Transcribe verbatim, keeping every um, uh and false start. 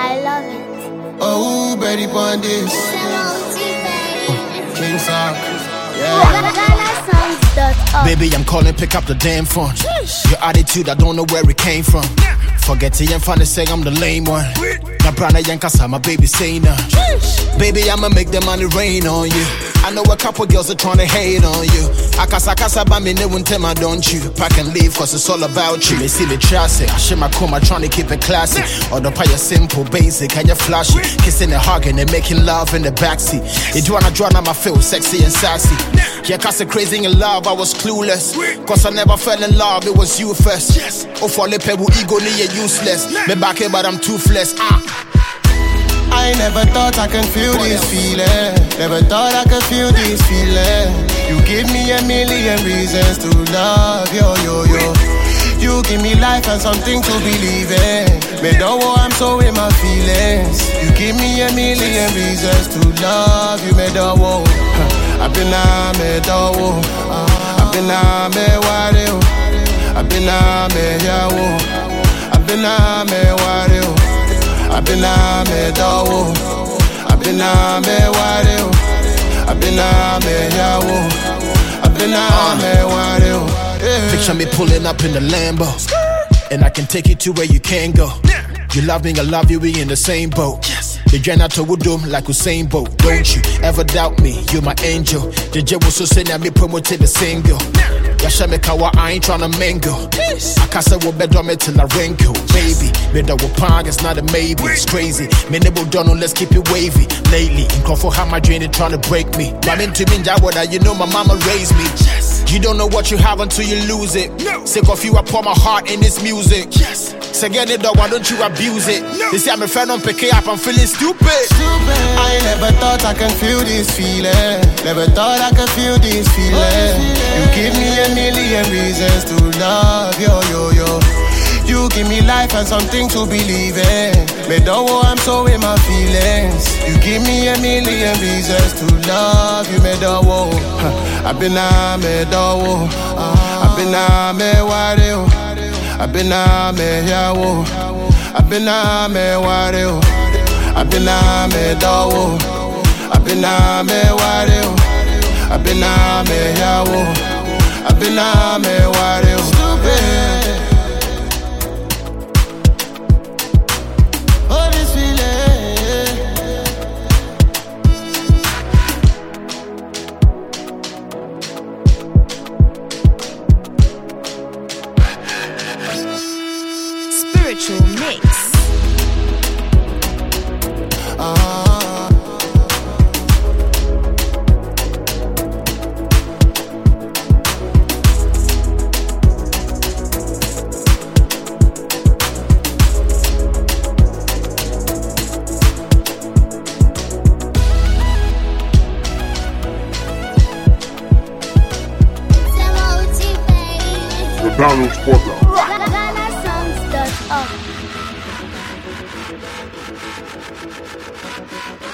I love it. Oh, Betty Bondis. King Sock. Yeah. Baby, I'm calling, pick up the damn phone. Your attitude, I don't know where it came from. Forget it, I'm finna say I'm the lame one. My brother Yankasa, my baby saying that. Baby, I'ma make the money rain on you. I know a couple girls are trying to hate on you. Akasa kasa ba me ne won't tell my don't you. Pack and leave cause it's all about you. They see the chassis, I share my coma trying to keep it classy. Or the pie simple, basic, and you flashy. Kissing and hugging and making love in the backseat. You do wanna draw on my feel sexy and sassy. Yeah, cause crazy in love, I was clueless. Cause I never fell in love, it was you first. Oh, for the pebble ego, you're useless. Me back here, but I'm toothless. Ah. I never thought I could feel this feeling. Never thought I could feel this feeling. You give me a million reasons to love, yo, yo, yo. You give me life and something to believe in. Me don't want, I'm so in my feelings. You give me a million reasons to love you, me don't want. I've been a me don't want. I've been a me worry. I've been a me yawo. I've been a me worry. I've been a me dawo, I've been a me worry, I've been a me yawo, I've been a me worry. Picture me pulling up in the Lambo, and I can take you to where you can't go. You love me, I love you, we in the same boat. The janitor would do like Usain Bolt. Don't you ever doubt me, you're my angel. The J was so saying I me promoted the single. Yasha me kawa, I ain't tryna mingle. I can't say what better me till I wrinkle. Baby, me that will pong, it's not a maybe. It's crazy, me never done, let's keep it wavy. Lately, in call for how my drain is tryna break me. I'm into me, you know my mama raised me. You don't know what you have until you lose it. Sick of you, I pour my heart in this music. So get it, dog, why don't you abuse it? They say I'm a fan on pick up, I'm feeling stupid. Stupid. I never thought I could feel this feeling. Never thought I could feel this feeling. You give me a million reasons to love, yo, yo, yo. You give me life and something to believe in. Me don't want, I'm so in my feelings. You give me a million reasons to love you, me don't want. I've been a me don't want. I've been a me worry. I've been a me yawo. I've been a me worry. I've been a me dawo. I've been a me worry. I've been a me yawo. I've been a me worry. Stupid. Oh, this feeling. Spiritual mix. Ah. The Download Spotlight. Ghana songs dot org